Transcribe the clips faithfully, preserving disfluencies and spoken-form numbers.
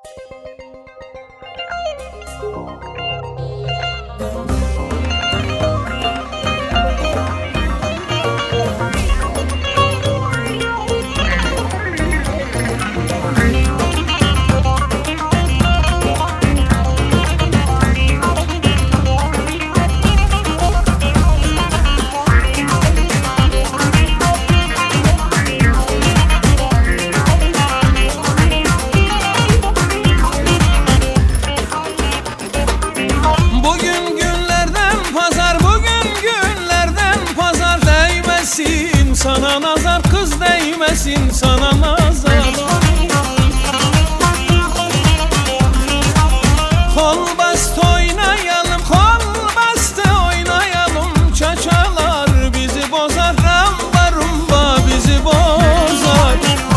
Sana nazar, kız değmesin sana nazar. Kol bastı oynayalım, kol bastı oynayalım. Çaçalar bizi bozar, ramba rumba bizi bozar.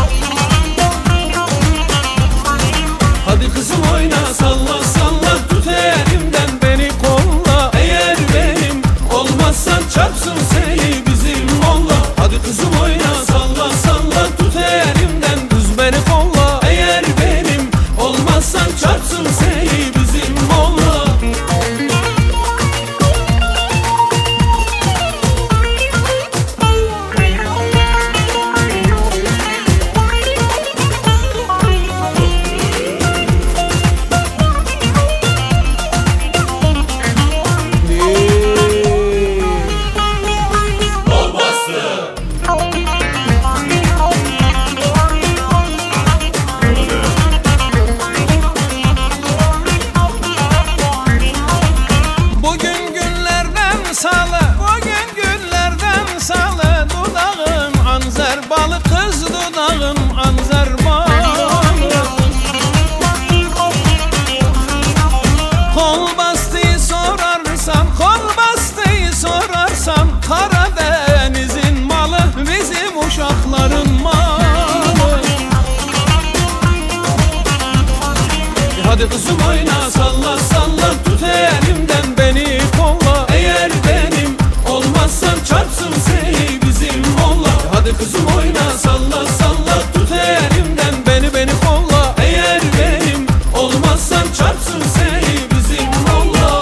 Hadi kızım oyna, salla salla, tut elimden beni kolla. Eğer benim olmazsan çarpsın seni bizim molla. Hadi kızım oyna, salla salla, tut elimden, kız beni kolla. Eğer benim olmazsan çarpsın seni bizim molla. Salı, bugün günlerden salı. Dudağım anzer balı, kız dudağım anzer balı. Kol bastığı sorarsan, kol bastığı sorarsan, Karadeniz'in malı, bizim uşakların malı. Hadi kızım oyna, salla salla, tut elimden beni kolla. Eğer benim olmazsan çarpsın seni bizim molla. Hadi kızım oyna, salla salla, tut elimden beni beni kolla. Eğer benim olmazsan çarpsın seni bizim molla.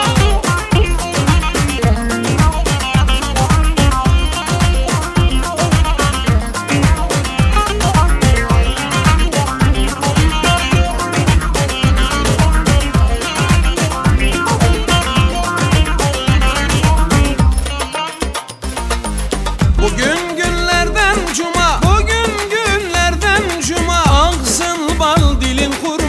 Bugün günlerden cuma, bugün günlerden cuma. Ağzın bal, dilin kuru.